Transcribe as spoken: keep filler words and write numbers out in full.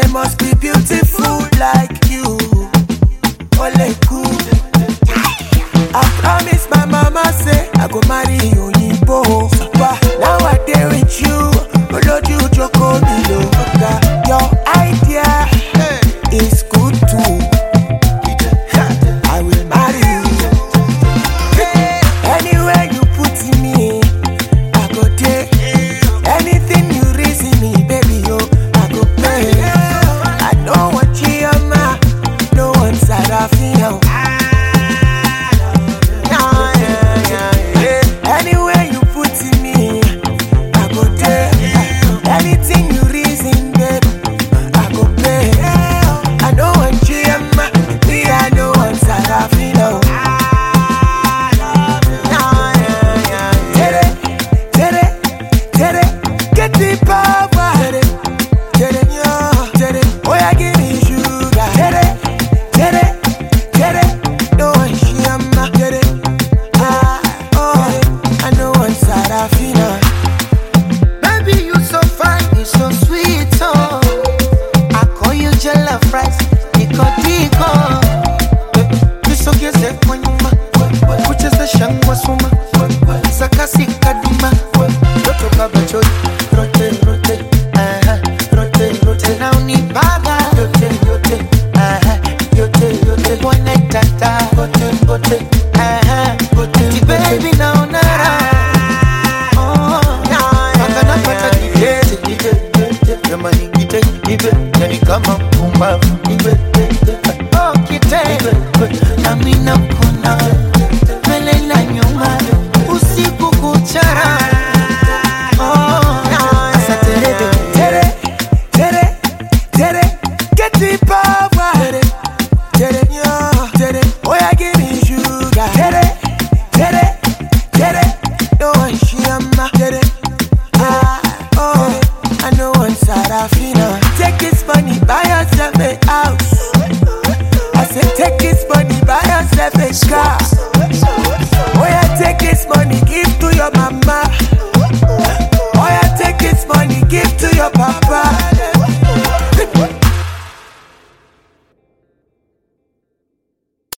must be beautiful like you. Ole cool. I promise my mama say I go marry you, Oyinbo. Now I dey with you, Oloju Joko Milo. Your idea is good too. I will marry you. Anywhere you put me, I go take. Anything you reason me, baby, yo, I go pay. I don't want Chioma, no one Sarafina. Anywhere you put me, I go take. Anything you reason, baby, I go pay. I don't want Chioma, me I don't want Sarafina. Get the power, tere, tere, yo, tere. Oh, yeah, give me sugar, tere, tere, tere. No one shama, tere. Ah, oh, I know one Sarafina. Baby, you so fine, you so sweet, oh. I call you jollof rice, Nico Dico. You so good, say when you ma, which is the shangwa suma, Sakasi kaduma, Roto Babacho. Rotate, rotate, uh-huh, rotate, rotate. Now ni baba, rotate, rotate, uh-huh, rotate, rotate. One night tata, rotate, rotate, uh-huh, rotate. Baby now nara, oh, paka na pata dibe, dibe, dibe. Yama ni kite, dibe, yani kama pumba, dibe, dibe. Oh kite, nami na kuna, mele na nyuma, usiku kuchara. Get the power, tere, tere, yo, tere. Oh, yeah, give me sugar, tere, tere, tere. No one shama, tere.